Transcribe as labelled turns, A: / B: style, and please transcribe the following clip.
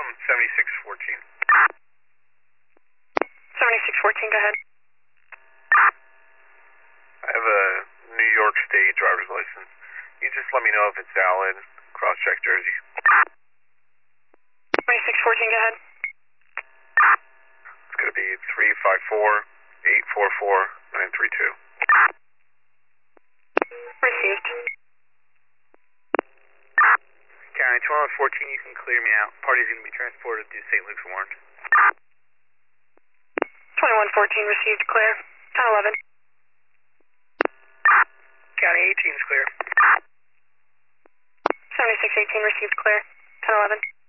A: 7614.
B: 7614, go ahead.
A: I have a New York State driver's license. You just let me know if it's valid. Cross-check Jersey.
B: 7614, go ahead.
A: It's going to be 354-844-932.
B: Received.
C: County 2114, you can clear me out. Party's going to be transported to St. Luke's Warren.
B: 2114 received, clear. 1011.
C: County 18 is clear.
B: 7618 received, clear. 1011.